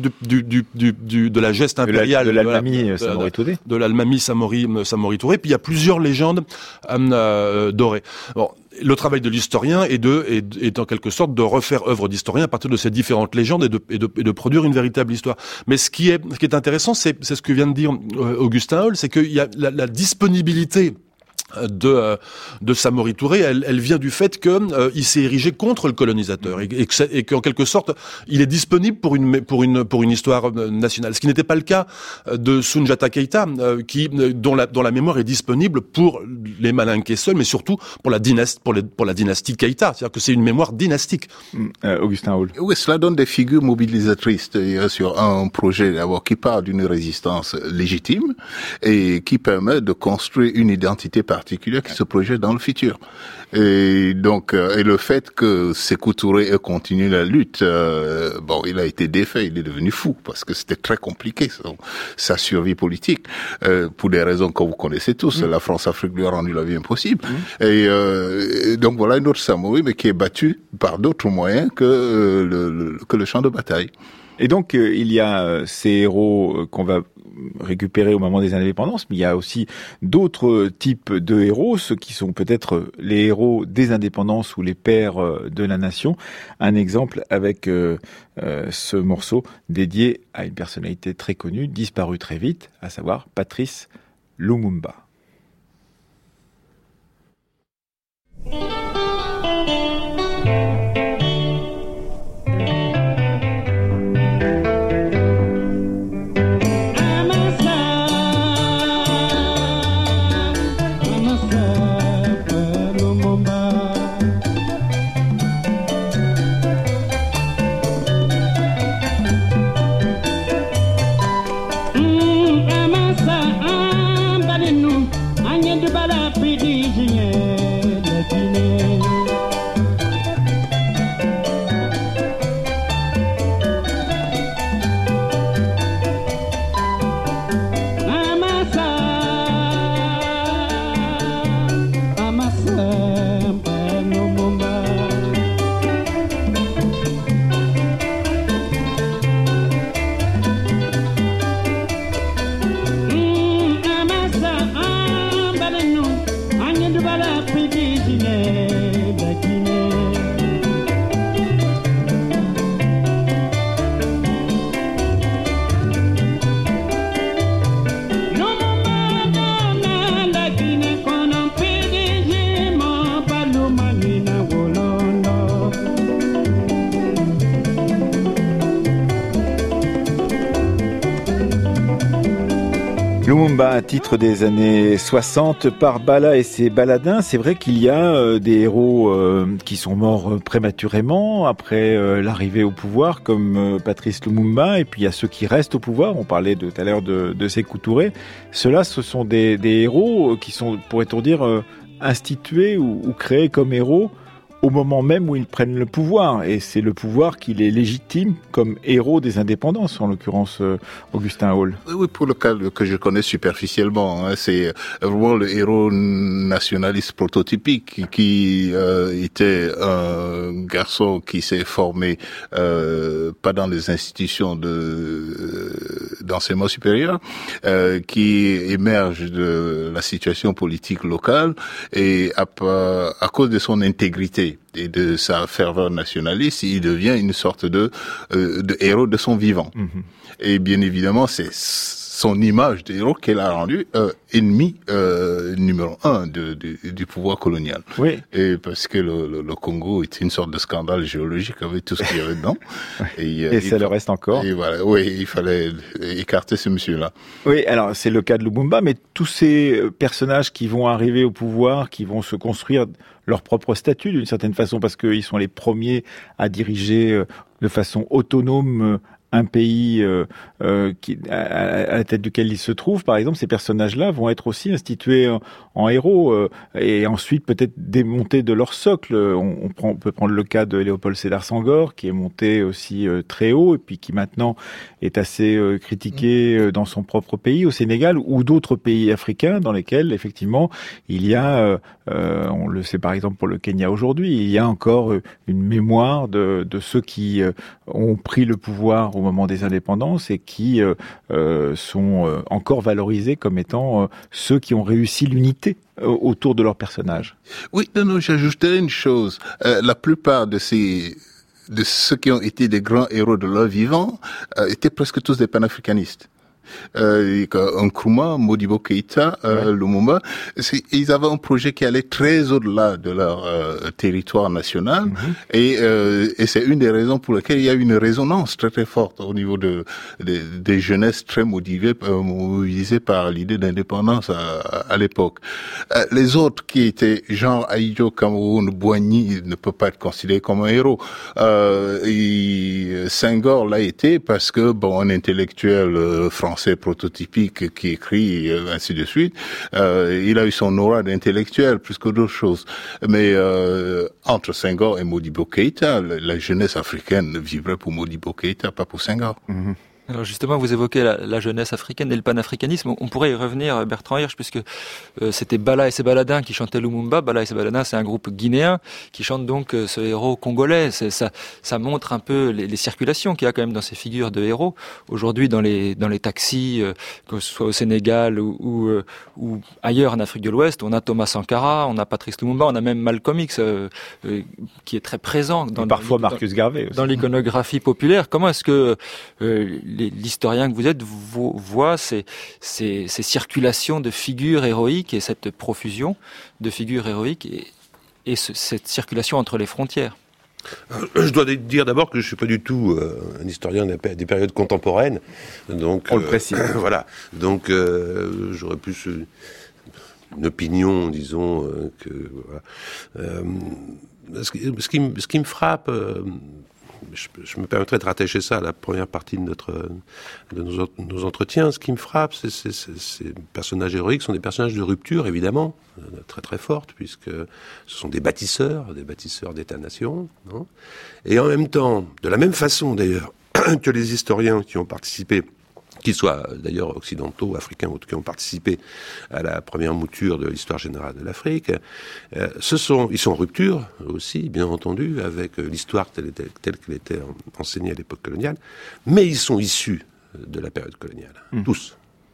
de la geste impériale de l'Almami Samori Touré. De l'Almami Samori Touré. Puis il y a plusieurs légendes dorées. Bon. Le travail de l'historien est en quelque sorte de refaire œuvre d'historien à partir de ces différentes légendes et de produire une véritable histoire. Mais ce qui est intéressant, c'est ce que vient de dire Augustin Hall, c'est qu'il y a la disponibilité de Samori Touré, elle vient du fait que il s'est érigé contre le colonisateur et qu'en quelque sorte il est disponible pour une histoire nationale. Ce qui n'était pas le cas de Soundiata Keïta, dont la mémoire est disponible pour les Malinké seuls, mais surtout pour la dynastie Keïta. C'est-à-dire que c'est une mémoire dynastique. Augustin Hall. Oui, cela donne des figures mobilisatrices sur un projet d'abord qui part d'une résistance légitime et qui permet de construire une identité particulière qui se projette dans le futur. Et donc, et le fait que Sékou Touré ait continué la lutte, il a été défait, il est devenu fou parce que c'était très compliqué sa survie politique pour des raisons que vous connaissez tous. La France-Afrique lui a rendu la vie impossible. Et donc voilà une autre Samori, mais qui est battu par d'autres moyens que le champ de bataille. Et donc, il y a ces héros qu'on va récupérer au moment des indépendances, mais il y a aussi d'autres types de héros, ceux qui sont peut-être les héros des indépendances ou les pères de la nation. Un exemple avec ce morceau dédié à une personnalité très connue, disparue très vite, à savoir Patrice Lumumba. Lumumba, titre des années 60 par Bala et ses baladins. C'est vrai qu'il y a des héros qui sont morts prématurément après l'arrivée au pouvoir, comme Patrice Lumumba, et puis il y a ceux qui restent au pouvoir. On parlait tout à l'heure de Sékou Touré. Ceux-là, ce sont des héros qui sont, pourrait-on dire, institués ou créés comme héros au moment même où ils prennent le pouvoir. Et c'est le pouvoir qui les légitime comme héros des indépendances, en l'occurrence Augustin Hall. Oui, pour le cas que je connais superficiellement, c'est vraiment le héros nationaliste prototypique qui était un garçon qui s'est formé pas dans les institutions d'enseignement supérieur, qui émerge de la situation politique locale et à cause de son intégrité et de sa ferveur nationaliste, il devient une sorte de héros de son vivant. Et bien évidemment, c'est son image de héros qu'elle a rendu ennemi numéro 1 du pouvoir colonial. Oui. Et parce que le Congo était une sorte de scandale géologique avec tout ce qu'il y avait dedans. Et ça le reste encore. Et voilà, oui, il fallait écarter ce monsieur-là. Oui, alors c'est le cas de Lumumba, mais tous ces personnages qui vont arriver au pouvoir, qui vont se construire leur propre statut d'une certaine façon, parce qu'ils sont les premiers à diriger de façon autonome un pays à la tête duquel ils se trouvent, par exemple, ces personnages-là vont être aussi institués en héros et ensuite peut-être démontés de leur socle. On peut prendre le cas de Léopold Sédar Senghor, qui est monté aussi très haut et puis qui maintenant est assez critiqué dans son propre pays, au Sénégal, ou d'autres pays africains dans lesquels, effectivement, il y a, on le sait par exemple pour le Kenya aujourd'hui, il y a encore une mémoire de ceux qui ont pris le pouvoir au moment des indépendances et qui sont encore valorisés comme étant ceux qui ont réussi l'unité autour de leur personnage. Oui, non, j'ajouterais une chose. La plupart de ceux qui ont été des grands héros de leur vivant étaient presque tous des panafricanistes. Nkrumah, Modibo Keïta, Lumumba, ils avaient un projet qui allait très au-delà de leur territoire national, et c'est une des raisons pour lesquelles il y a eu une résonance très très forte au niveau des jeunesses très mobilisées par l'idée d'indépendance à l'époque. Les autres qui étaient genre Ahidjo, Cameroun, Boigny ne peuvent pas être considérés comme un héros. Senghor l'a été parce que un intellectuel français prototypique qui écrit ainsi de suite, il a eu son aura d'intellectuel plus que d'autres choses. Mais entre Senghor et Modibo Keïta, la jeunesse africaine vivrait pour Modibo Keïta, pas pour Senghor. Alors justement, vous évoquez la jeunesse africaine et le panafricanisme. On pourrait y revenir, Bertrand Hirsch, puisque c'était Bala et ses baladins qui chantaient Lumumba. Bala et ses baladins, c'est un groupe guinéen qui chante donc ce héros congolais. Ça montre un peu les circulations qu'il y a quand même dans ces figures de héros. Aujourd'hui, dans les taxis, que ce soit au Sénégal ou ailleurs en Afrique de l'Ouest, on a Thomas Sankara, on a Patrice Lumumba, on a même Malcolm X qui est très présent. Parfois Marcus Garvey aussi. Dans l'iconographie populaire. Comment est-ce que l'historien que vous êtes voit ces circulations de figures héroïques et cette profusion de figures héroïques et cette circulation entre les frontières? Je dois dire d'abord que je suis pas du tout un historien des périodes contemporaines, donc on le précise. Voilà, donc j'aurais plus une opinion, disons, que voilà. Ce qui me frappe. Je me permettrai de rattacher ça à la première partie de nos entretiens. Ce qui me frappe, ces personnages héroïques sont des personnages de rupture, évidemment, très très fortes, puisque ce sont des bâtisseurs d'État-nation. Et en même temps, de la même façon d'ailleurs que les historiens qui ont participé, qu'ils soient d'ailleurs occidentaux, africains, ou qui ont participé à la première mouture de l'histoire générale de l'Afrique, ils sont en rupture aussi, bien entendu, avec l'histoire telle qu'elle était enseignée à l'époque coloniale, mais ils sont issus de la période coloniale, tous.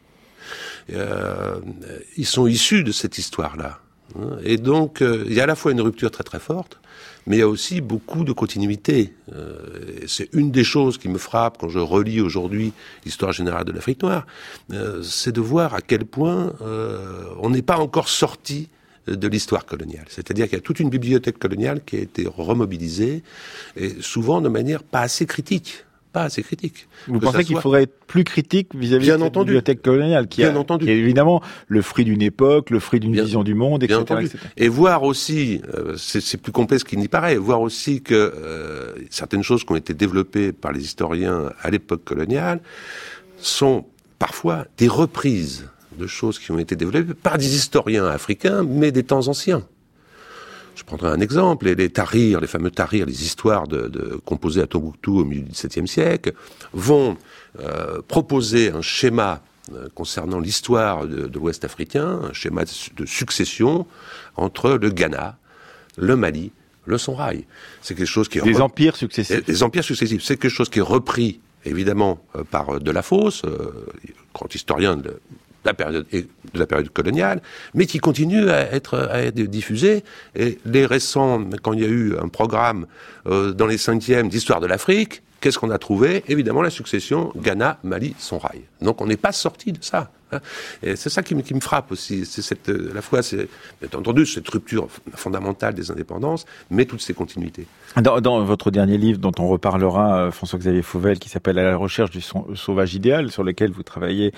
Ils sont issus de cette histoire-là. Et donc, il y a à la fois une rupture très très forte, mais il y a aussi beaucoup de continuité. C'est une des choses qui me frappe quand je relis aujourd'hui l'histoire générale de l'Afrique noire, c'est de voir à quel point on n'est pas encore sorti de l'histoire coloniale. C'est-à-dire qu'il y a toute une bibliothèque coloniale qui a été remobilisée, et souvent de manière pas assez critique. Vous pensez qu'il faudrait être plus critique vis-à-vis de cette bibliothèque coloniale, qui est évidemment le fruit d'une époque, le fruit d'une vision du monde, etc. Et voir aussi, c'est plus complexe qu'il n'y paraît, voir aussi que certaines choses qui ont été développées par les historiens à l'époque coloniale sont parfois des reprises de choses qui ont été développées par des historiens africains, mais des temps anciens. Je prendrai un exemple, les tahrirs, les fameux tahrirs, les histoires composées à Tombouctou au milieu du XVIIe siècle, vont proposer un schéma concernant l'histoire de l'Ouest africain, un schéma de succession entre le Ghana, le Mali, le Songhai. C'est quelque chose qui est des empires successifs. Des empires successifs. C'est quelque chose qui est repris, évidemment, par Delafosse, grand historien de la période coloniale, mais qui continue à être diffusé. Et les récents, quand il y a eu un programme dans les 5e d'histoire de l'Afrique, qu'est-ce qu'on a trouvé? Évidemment, la succession Ghana, Mali, Songhai. Donc on n'est pas sorti de ça. Et c'est ça qui me frappe aussi. C'est à la fois, bien entendu, cette rupture fondamentale des indépendances, mais toutes ces continuités. Dans votre dernier livre, dont on reparlera, François-Xavier Fauvel, qui s'appelle « À la recherche du sauvage idéal », dans lequel vous travaillez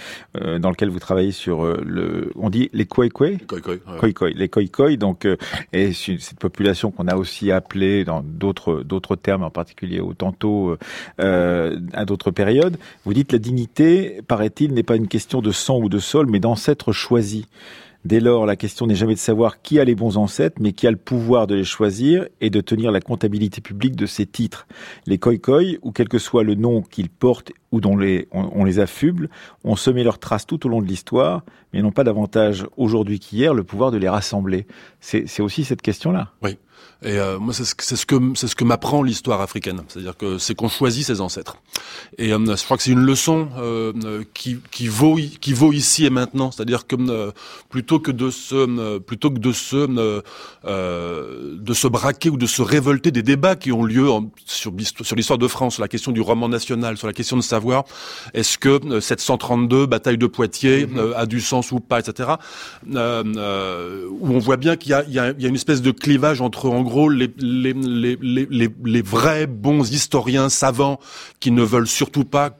sur on dit les Khoikhoi, les Khoikhoi, donc et cette population qu'on a aussi appelée dans d'autres termes, en particulier au Tanto, à d'autres périodes. Vous dites la dignité, paraît-il, n'est pas une question de sang ou de sol, mais d'ancêtres choisis. Dès lors, la question n'est jamais de savoir qui a les bons ancêtres, mais qui a le pouvoir de les choisir et de tenir la comptabilité publique de ces titres. Les Khoikhoi, ou quel que soit le nom qu'ils portent ou dont on les affuble, ont semé leurs traces tout au long de l'histoire, mais n'ont pas davantage aujourd'hui qu'hier le pouvoir de les rassembler. C'est aussi cette question-là. Oui. Et moi, c'est ce que m'apprend l'histoire africaine, c'est-à-dire que c'est qu'on choisit ses ancêtres. Et je crois que c'est une leçon qui vaut ici et maintenant, c'est-à-dire que plutôt que de se braquer ou de se révolter des débats qui ont lieu sur l'histoire de France, sur la question du roman national, sur la question de savoir est-ce que 732 bataille de Poitiers a du sens ou pas, etc. Où on voit bien qu'il y a une espèce de clivage entre, en gros, les vrais bons historiens savants qui ne veulent surtout pas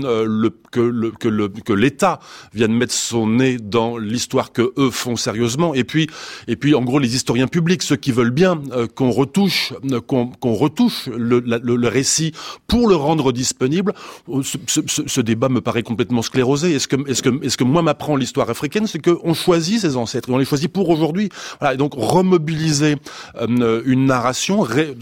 que l'État vienne mettre son nez dans l'histoire que eux font sérieusement, et puis en gros les historiens publics, ceux qui veulent bien qu'on retouche le récit pour le rendre disponible. Ce débat me paraît complètement sclérosé. Est-ce que moi m'apprend l'histoire africaine, c'est qu'on choisit ses ancêtres, et on les choisit pour aujourd'hui. Voilà, et donc remobiliser une narration,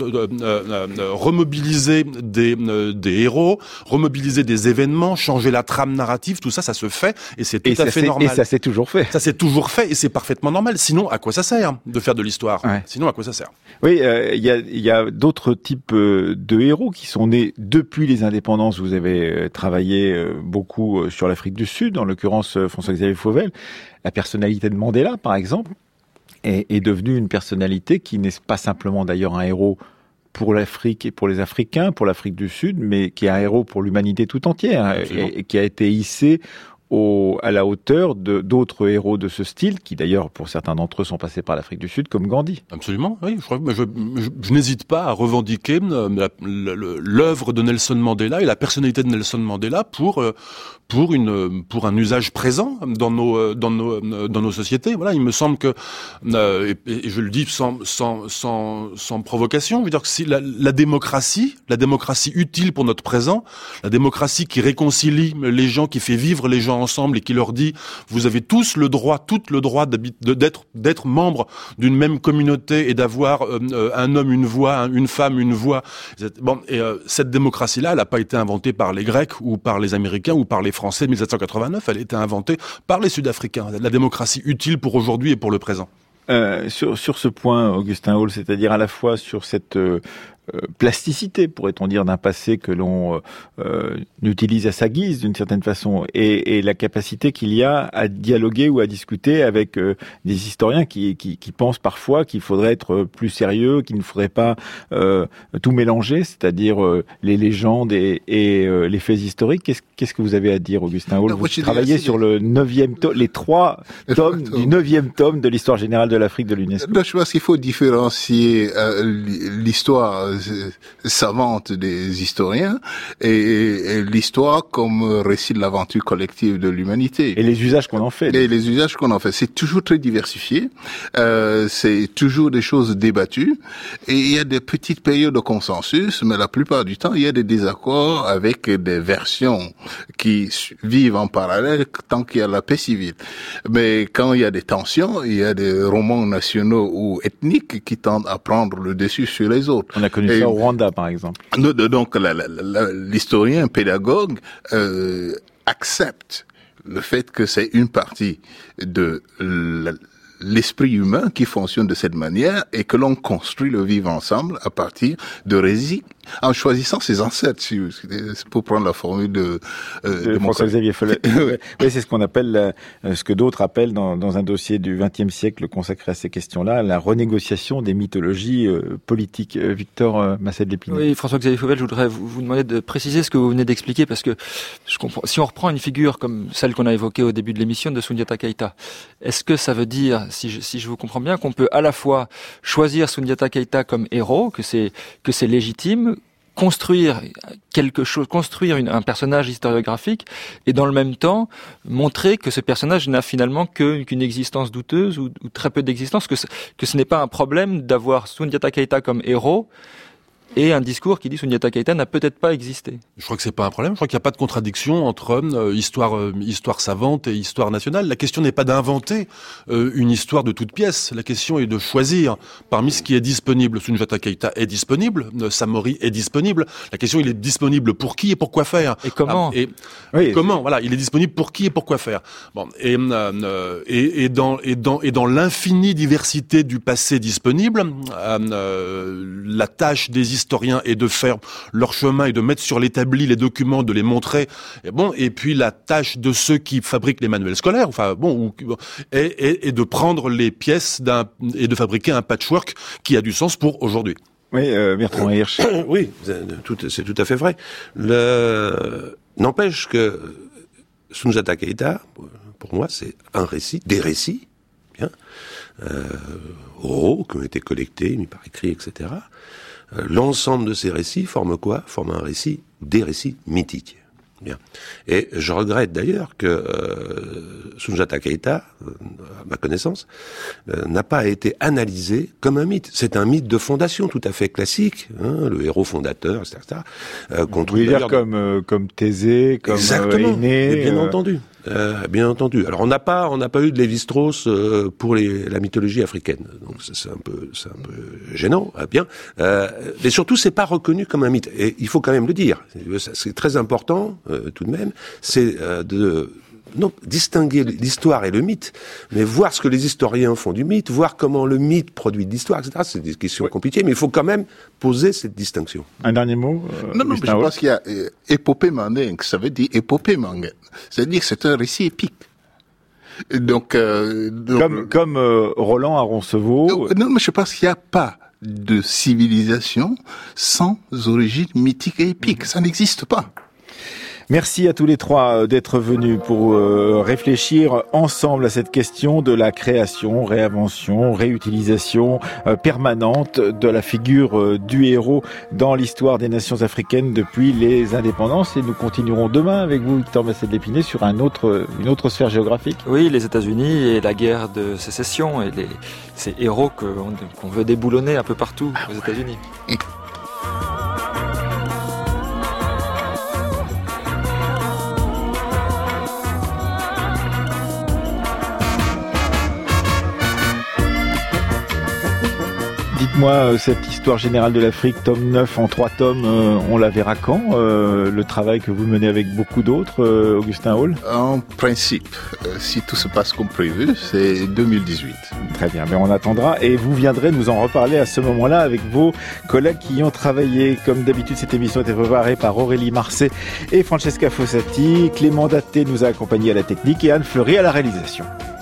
remobiliser des héros, remobiliser des événements, changer la trame narrative, tout ça, ça se fait, et c'est tout à fait normal. Et ça s'est toujours fait. Ça s'est toujours fait, et c'est parfaitement normal. Sinon, à quoi ça sert de faire de l'histoire? Ouais. Sinon, à quoi ça sert? Oui, il y a d'autres types de héros qui sont nés depuis les indépendances. Vous avez travaillé beaucoup sur l'Afrique du Sud, en l'occurrence François-Xavier Fauvel. La personnalité de Mandela, par exemple, est devenue une personnalité qui n'est pas simplement d'ailleurs un héros pour l'Afrique et pour les Africains, pour l'Afrique du Sud, mais qui est un héros pour l'humanité tout entière, et qui a été hissé à la hauteur d'autres héros de ce style, qui d'ailleurs, pour certains d'entre eux, sont passés par l'Afrique du Sud, comme Gandhi. Absolument, oui. Je n'hésite pas à revendiquer l'œuvre de Nelson Mandela et la personnalité de Nelson Mandela pour un usage présent dans nos sociétés. Voilà, il me semble que, et je le dis sans provocation, je veux dire que si la démocratie utile pour notre présent, la démocratie qui réconcilie les gens, qui fait vivre les gens ensemble et qui leur dit vous avez tout le droit d'être membre d'une même communauté et d'avoir un homme une voix, une femme une voix. Bon, et cette démocratie-là, elle n'a pas été inventée par les Grecs ou par les Américains ou par les Français de 1789, elle a été inventée par les Sud-Africains. La démocratie utile pour aujourd'hui et pour le présent. Sur ce point, Augustin Hall, c'est-à-dire à la fois sur cette plasticité, pourrait-on dire, d'un passé que l'on utilise à sa guise d'une certaine façon, et la capacité qu'il y a à dialoguer ou à discuter avec des historiens qui pensent parfois qu'il faudrait être plus sérieux, qu'il ne faudrait pas tout mélanger, c'est-à-dire les légendes et les faits historiques. Qu'est-ce que vous avez à dire, Augustin Hall? Vous travaillez sur le 9e tome, les 3 tomes du 9e tome de l'histoire générale de l'Afrique de l'UNESCO. Je pense qu'il faut différencier l'histoire savante des historiens et l'histoire comme récit de l'aventure collective de l'humanité. Et les usages qu'on en fait. Et les usages qu'on en fait. C'est toujours très diversifié. C'est toujours des choses débattues. Et il y a des petites périodes de consensus, mais la plupart du temps, il y a des désaccords avec des versions qui vivent en parallèle tant qu'il y a la paix civile. Mais quand il y a des tensions, il y a des romans nationaux ou ethniques qui tendent à prendre le dessus sur les autres. On a connu ça au Rwanda, par exemple. Donc, l'historien pédagogue accepte le fait que c'est une partie de l'esprit humain qui fonctionne de cette manière et que l'on construit le vivre ensemble à partir de récits en choisissant ses ancêtres, pour prendre la formule de François-Xavier Fauvel. Oui, c'est ce qu'on appelle, ce que d'autres appellent dans un dossier du XXe siècle consacré à ces questions-là, la renégociation des mythologies politiques. Victor Massad-Lépine. Oui, François-Xavier Fauvel, je voudrais vous demander de préciser ce que vous venez d'expliquer, parce que je comprends. Si on reprend une figure comme celle qu'on a évoquée au début de l'émission de Soundiata Keïta, est-ce que ça veut dire, si je vous comprends bien, qu'on peut à la fois choisir Soundiata Keïta comme héros, que c'est légitime, construire quelque chose, un personnage historiographique, et dans le même temps montrer que ce personnage n'a finalement qu'une existence douteuse ou très peu d'existence, que ce n'est pas un problème d'avoir Soundiata Keïta comme héros et un discours qui dit Soundiata Keïta n'a peut-être pas existé. Je crois que c'est pas un problème. Je crois qu'il n'y a pas de contradiction entre histoire savante et histoire nationale. La question n'est pas d'inventer une histoire de toute pièce. La question est de choisir parmi ce qui est disponible. Soundiata Keïta est disponible, Samori est disponible. La question, il est disponible pour qui et pour quoi faire. Et comment comment voilà, il est disponible pour qui et pour quoi faire. Bon, et dans l'infinie diversité du passé disponible, la tâche des historiens est de faire leur chemin et de mettre sur l'établi les documents, de les montrer. Et puis la tâche de ceux qui fabriquent les manuels scolaires, est de prendre les pièces et de fabriquer un patchwork qui a du sens pour aujourd'hui. Oui, Bertrand Hirsch. Oui, c'est tout à fait vrai. N'empêche que Soundiata Keïta, pour moi, c'est des récits, bien, oraux, qui ont été collectés, mis par écrit, etc. L'ensemble de ces récits forment quoi? Forment un récit, des récits mythiques. Bien. Et je regrette d'ailleurs que Soundiata Keïta, à ma connaissance, n'a pas été analysé comme un mythe. C'est un mythe de fondation tout à fait classique, hein, le héros fondateur, etc. Vous voulez dire comme Thésée, comme Énée, bien entendu. Alors on n'a pas eu de Lévi-Strauss pour la mythologie africaine. Donc c'est un peu gênant, bien. Mais surtout c'est pas reconnu comme un mythe. Et il faut quand même le dire. C'est très important tout de même. C'est de distinguer l'histoire et le mythe, mais voir ce que les historiens font du mythe, voir comment le mythe produit de l'histoire, etc. C'est des questions compliquées, mais il faut quand même poser cette distinction. Un dernier mot Non, mais je pense qu'il y a épopée mandingue, ça veut dire épopée mangue. C'est-à-dire que c'est un récit épique. Donc comme Roland à Roncevaux. Non, mais je pense qu'il n'y a pas de civilisation sans origine mythique et épique. Ça n'existe pas. Merci à tous les trois d'être venus pour réfléchir ensemble à cette question de la création, réinvention, réutilisation permanente de la figure du héros dans l'histoire des nations africaines depuis les indépendances. Et nous continuerons demain avec vous, Victor Massé-Lépinay, sur une autre sphère géographique. Oui, les États-Unis et la guerre de sécession et ces héros qu'on veut déboulonner un peu partout aux États-Unis. Dites-moi, cette histoire générale de l'Afrique, tome 9 en 3 tomes, on la verra quand? Le travail que vous menez avec beaucoup d'autres, Augustin Hall? En principe, si tout se passe comme prévu, c'est 2018. Très bien, mais on attendra et vous viendrez nous en reparler à ce moment-là avec vos collègues qui y ont travaillé. Comme d'habitude, cette émission a été préparée par Aurélie Marcet et Francesca Fossati. Clément Daté nous a accompagnés à la technique et Anne Fleury à la réalisation.